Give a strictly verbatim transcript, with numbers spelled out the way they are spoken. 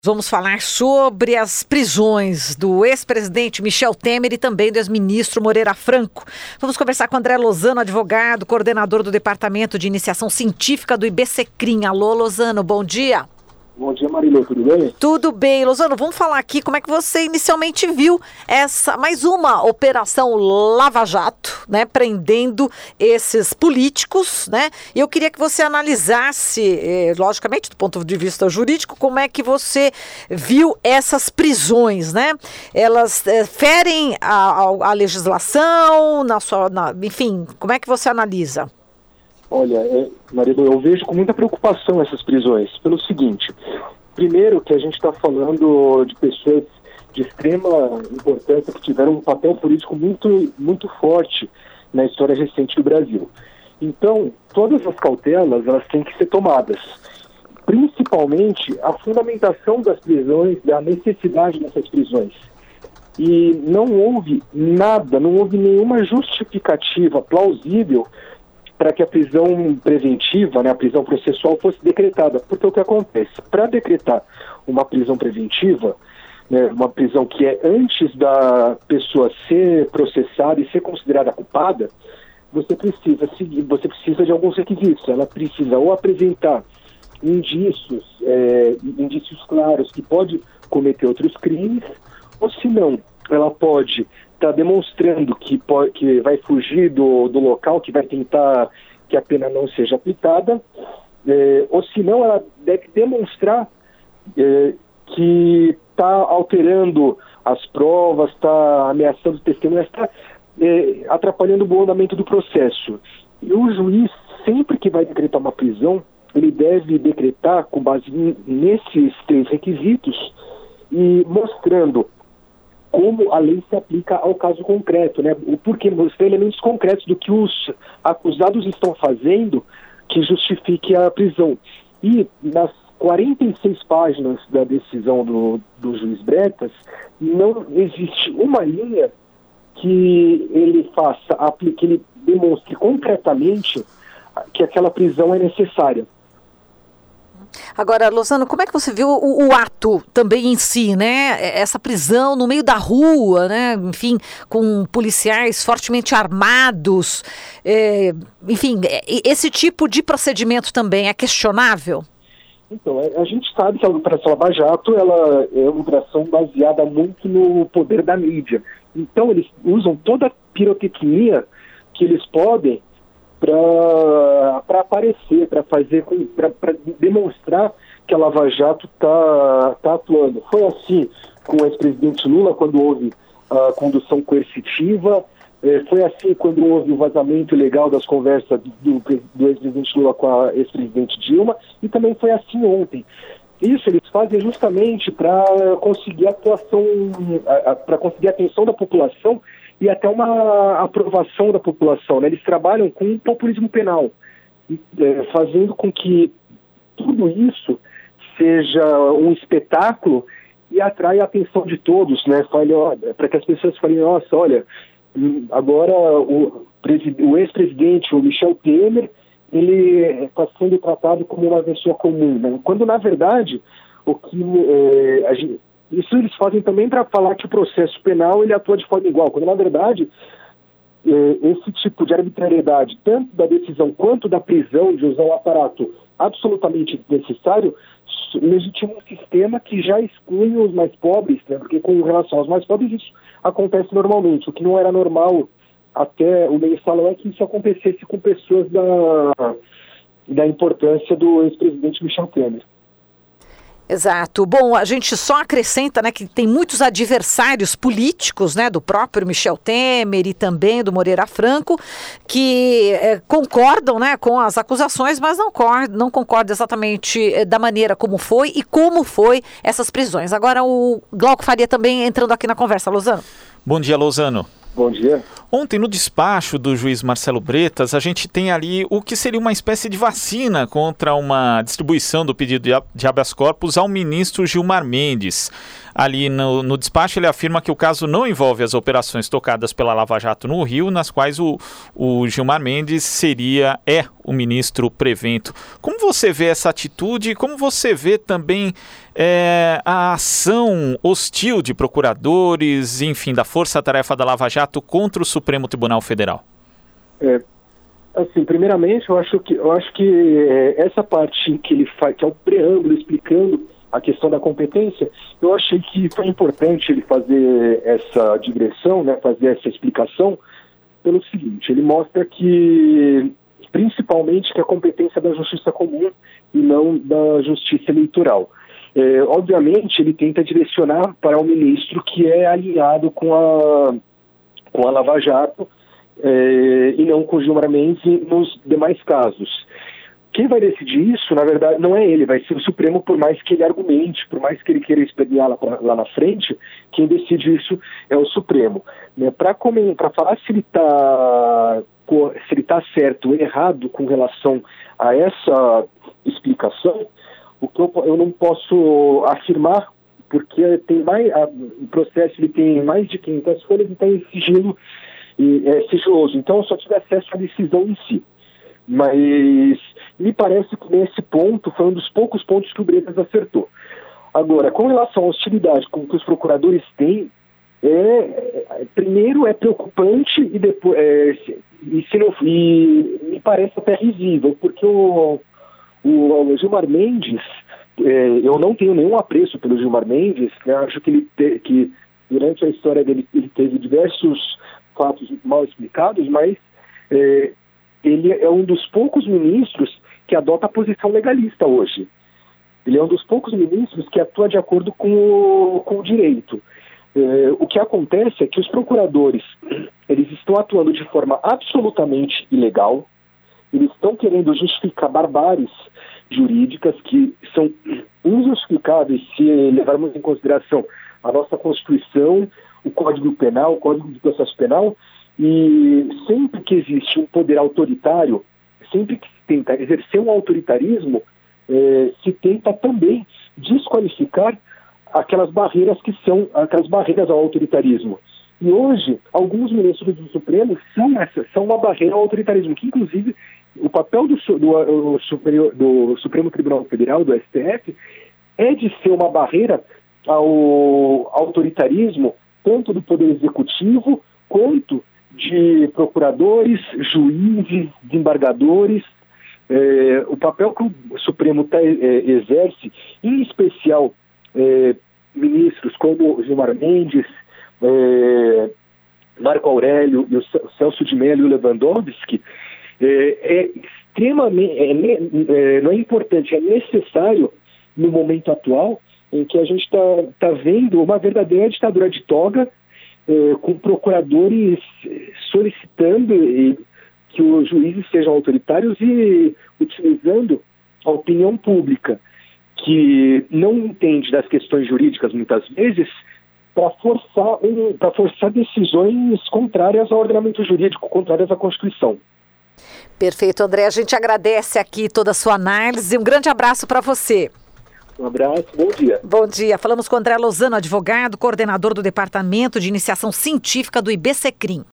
Vamos falar sobre as prisões do ex-presidente Michel Temer e também do ex-ministro Moreira Franco. Vamos conversar com André Lozano, advogado, coordenador do Departamento de Iniciação Científica do IBCCRIM. Alô, Lozano, bom dia. Bom dia, Marilô, tudo bem? Tudo bem. Lozano, vamos falar aqui como é que você inicialmente viu essa mais uma operação Lava Jato, né, prendendo esses políticos, né? E eu queria que você analisasse, eh, logicamente, do ponto de vista jurídico, como é que você viu essas prisões, né? Elas eh, ferem a, a, a legislação, na sua, na, enfim, como é que você analisa? Olha, é, Marilu, eu vejo com muita preocupação essas prisões, pelo seguinte: primeiro, que a gente está falando de pessoas de extrema importância que tiveram um papel político muito, muito forte na história recente do Brasil. Então, todas as cautelas, elas têm que ser tomadas. Principalmente a fundamentação das prisões, da necessidade dessas prisões. E não houve nada, não houve nenhuma justificativa plausível para que a prisão preventiva, né, a prisão processual, fosse decretada. Porque o que acontece? Para decretar uma prisão preventiva, né, uma prisão que é antes da pessoa ser processada e ser considerada culpada, você precisa seguir, você precisa de alguns requisitos. Ela precisa ou apresentar indícios, é, indícios claros que pode cometer outros crimes, ou se não, ela pode está demonstrando que, pode, que vai fugir do, do local, que vai tentar que a pena não seja aplicada, é, ou se não, ela deve demonstrar é, que está alterando as provas, está ameaçando testemunhas, está é, atrapalhando o bom andamento do processo. E o juiz, sempre que vai decretar uma prisão, ele deve decretar com base nesses três requisitos e mostrando como a lei se aplica ao caso concreto, né? O porquê, mostrar elementos concretos do que os acusados estão fazendo que justifique a prisão. E nas quarenta e seis páginas da decisão do, do juiz Bretas, não existe uma linha que ele faça, que ele demonstre concretamente que aquela prisão é necessária. Agora, Lozano, como é que você viu o, o ato também em si, né? Essa prisão no meio da rua, né? Enfim, com policiais fortemente armados, é, enfim, esse tipo de procedimento também é questionável? Então, a gente sabe que a Operação Lava Jato, ela é uma operação baseada muito no poder da mídia. Então, eles usam toda a pirotecnia que eles podem para aparecer, para fazer, para demonstrar que a Lava Jato está tá atuando. Foi assim com o ex-presidente Lula, quando houve a condução coercitiva, eh, foi assim quando houve o vazamento ilegal das conversas do, do ex-presidente Lula com a ex-presidente Dilma, e também foi assim ontem. Isso eles fazem justamente para conseguir a atuação, para conseguir a atenção da população e até uma aprovação da população, né? Eles trabalham com um populismo penal, é, fazendo com que tudo isso seja um espetáculo e atraia a atenção de todos, né? Para que as pessoas falem, nossa, olha, agora o, o ex-presidente, o Michel Temer, ele está sendo tratado como uma pessoa comum, né? Quando, na verdade, o que é, a gente, isso eles fazem também para falar que o processo penal ele atua de forma igual, quando, na verdade, é, esse tipo de arbitrariedade, tanto da decisão quanto da prisão, de usar um aparato absolutamente necessário, legitima um sistema que já exclui os mais pobres, né? Porque com relação aos mais pobres isso acontece normalmente. O que não era normal até o mensalão é que isso acontecesse com pessoas da, da importância do ex-presidente Michel Temer. Exato. Bom, a gente só acrescenta, né, que tem muitos adversários políticos, né, do próprio Michel Temer e também do Moreira Franco, que é, concordam, né, com as acusações, mas não, cor- não concordam exatamente é, da maneira como foi e como foi essas prisões. Agora o Glauco Faria também entrando aqui na conversa. Lozano. Bom dia, Lozano. Bom dia. Ontem, no despacho do juiz Marcelo Bretas, a gente tem ali o que seria uma espécie de vacina contra uma distribuição do pedido de habeas corpus ao ministro Gilmar Mendes. ali no, no despacho, ele afirma que o caso não envolve as operações tocadas pela Lava Jato no Rio, nas quais o, o Gilmar Mendes seria, é o ministro prevento. Como você vê essa atitude? Como você vê também é, a ação hostil de procuradores, enfim, da força-tarefa da Lava Jato contra o Supremo Tribunal Federal? É, assim, primeiramente, eu acho que, eu acho que é, essa parte que ele faz, que é o preâmbulo explicando a questão da competência, eu achei que foi importante ele fazer essa digressão, né, fazer essa explicação, pelo seguinte: ele mostra que, principalmente, que a competência é da justiça comum e não da justiça eleitoral. É, obviamente, ele tenta direcionar para o ministro que é alinhado com a, com a Lava Jato, é, e não com o Gilmar Mendes nos demais casos. Quem vai decidir isso, na verdade, não é ele, vai ser o Supremo, por mais que ele argumente, por mais que ele queira espernear lá, pra, lá na frente, quem decide isso é o Supremo. Né? Para falar se ele está se ele tá certo ou errado com relação a essa explicação, o que eu, eu não posso afirmar, porque tem mais, a, o processo ele tem mais de quinhentas folhas e está em sigilo, e, é sigiloso, então eu só tive acesso à decisão em si. Mas me parece que nesse ponto foi um dos poucos pontos que o Bretas acertou. Agora, com relação à hostilidade com que os procuradores têm, é, é, primeiro é preocupante e depois é, e, se não, e me parece até risível, porque o, o, o Gilmar Mendes, é, eu não tenho nenhum apreço pelo Gilmar Mendes, né? Acho que, ele te, que durante a história dele ele teve diversos fatos mal explicados, mas é, ele é um dos poucos ministros que adota a posição legalista hoje. Ele é um dos poucos ministros que atua de acordo com o, com o direito. É, o que acontece é que os procuradores, eles estão atuando de forma absolutamente ilegal, eles estão querendo justificar barbáries jurídicas que são injustificáveis se levarmos em consideração a nossa Constituição, o Código Penal, o Código de Processo Penal, e sempre que existe um poder autoritário, sempre que se tenta exercer um autoritarismo, eh, se tenta também desqualificar aquelas barreiras que são aquelas barreiras ao autoritarismo. E hoje, alguns ministros do Supremo são, essa, são uma barreira ao autoritarismo, que inclusive o papel do, do, superior, do Supremo Tribunal Federal, do S T F, é de ser uma barreira ao autoritarismo, tanto do Poder Executivo, quanto de procuradores, juízes, desembargadores. É, o papel que o Supremo tá, é, exerce, em especial é, ministros como Gilmar Mendes, é, Marco Aurélio, e o Celso de Mello e o Lewandowski, é, é extremamente, é, é, não é importante, é necessário no momento atual em que a gente está tá vendo uma verdadeira ditadura de toga, é, com procuradores solicitando e, que os juízes sejam autoritários e utilizando a opinião pública, que não entende das questões jurídicas muitas vezes, para forçar, um, para forçar decisões contrárias ao ordenamento jurídico, contrárias à Constituição. Perfeito, André. A gente agradece aqui toda a sua análise. Um grande abraço para você. Um abraço, bom dia. Bom dia. Falamos com André Lozano, advogado, coordenador do Departamento de Iniciação Científica do IBCCRIM.